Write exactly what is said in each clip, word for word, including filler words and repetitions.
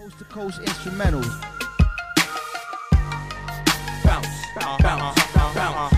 Coast to coast instrumentals. Bounce, bounce, bounce, bounce,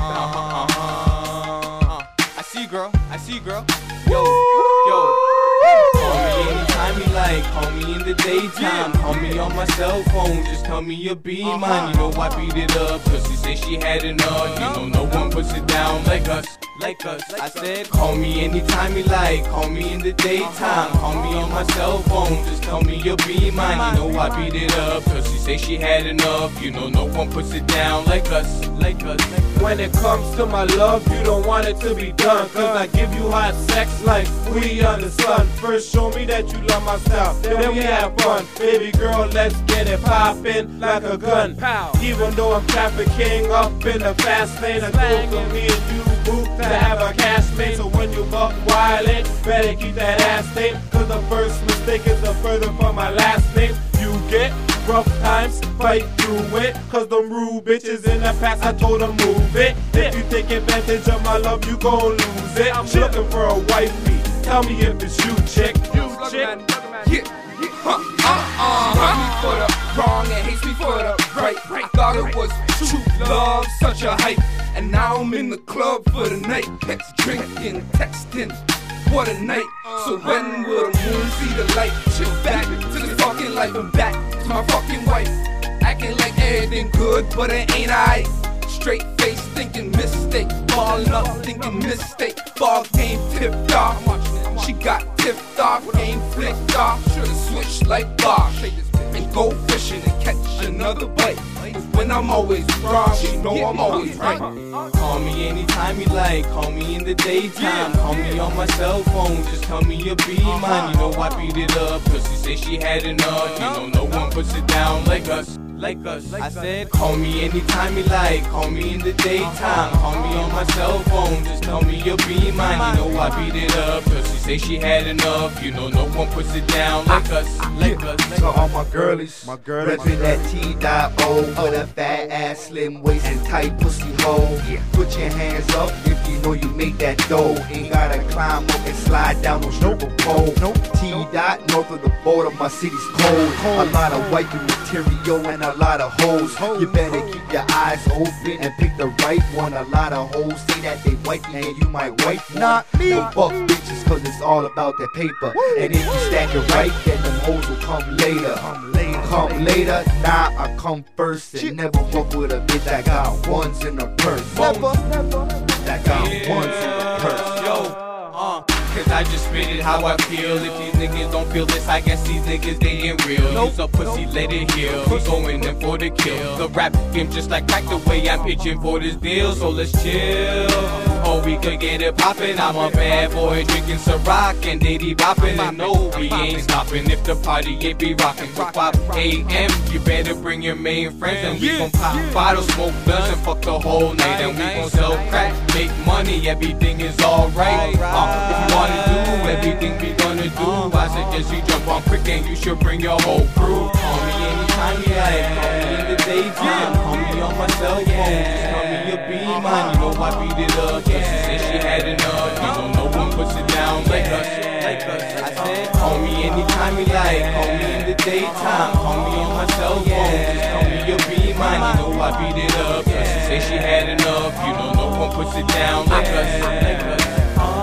bounce. I see you, girl. I see you, girl. Yo, yo. Call me anytime you like. Call me in the daytime. Call me on my cell phone. Just tell me you'll be mine. You know I beat it up, cause she say she had enough. You know no one puts it down like us. Like us, I said, call me anytime you like. Call me in the daytime. Call me on my cell phone. Just tell me you'll be mine. You know I beat it up, cause she say she had enough. You know no one puts it down like us. Like us. When it comes to my love, you don't want it to be done, cause I give you hot sex like we on the sun. First show me that you love my style, then we have fun. Baby girl, let's get it poppin' like a gun. Even though I'm trafficking up in the fast lane, I go for me and you, boo, to have a castmate. So when you buck wildin', better keep that ass tape, cause the first mistake is the further from my last name. You get rough times, fight through it, cause them rude bitches in the past, I told them move it. If you take advantage of my love, you gon' lose it. I'm looking for a wifey, tell me if it's you, chick. You, chick. Yeah, huh, uh-uh. Love me for the wrong and hates me for the right. I thought it was true love, such a hype, and now I'm in the club for the night. Drinking, texting, what a night. So when will the moon see the light? Chill back to the fucking life and back to my fucking wife. Acting like everything good, but it ain't I. Straight face thinking mistake, ballin' up thinking mistake. Ball game tipped off, she got tipped off, game flicked off. Should've switched like bar and go fishing and catch another bite. When I'm always wrong, she know I'm always right. Call me anytime you like. Call me in the daytime. Call me on my cell phone. Just tell me you'll be mine. You know I beat it up, cause she say she had enough. You know no one puts it down like us. Like us, I said, call me anytime you like. Call me in the daytime. Call me on my cell phone. Just tell me you'll be mine. You know I beat it up, cause she say she had enough. You know no one puts it down like us. Like us. To all my girlies, My girlies. reppin' that T dot O with a fat ass, slim waist and tight pussy hole. Put your hands up if you know you make that dough. Ain't gotta climb up and slide down no stripper pole. T dot north of the border, my city's cold. A lot of wiping material and a lot of hoes. You better keep your eyes open and pick the right one. A lot of hoes say that they wipe you and you might wipe one. Not me. But fuck bitches, cause it's all about that paper. And if you stack it right, then them hoes will come later. Come later, come later. Nah, I come first and never fuck with a bitch that got ones in her purse. Never, never. That got ones in her purse. Yo, uh, cause I just spit it how I feel. If these niggas don't feel this, I guess these niggas, they ain't real. Nope. Use a pussy, let it heal. He's going in for the kill. The rap game just like crack the way I'm pitching for this deal. So let's chill. Oh, we could get it poppin'. I'm a bad boy drinking Ciroc and Diddy boppin'. And no, we ain't stoppin' if the party ain't be rockin'. Till five A M you better bring your main friends. And we gon' pop bottles, smoke blunts, and fuck the whole night. And we gon' sell crack, make money, everything is alright. Uh, if you wanna do everything we gonna do, I suggest you jump on quick and you should bring your whole crew. Call me anytime you like. Call me in the daytime. Call me on my cell phone. Just tell me you'll be mine. You know I beat it up, cause she said she had enough. You know no one puts it down like us. Like us, I said, call me anytime you like. Call me in the daytime. Call me on my cell phone. Just tell me you'll be mine. You know I beat it up, cause she said she had enough. You know no one puts it down like us. Like us.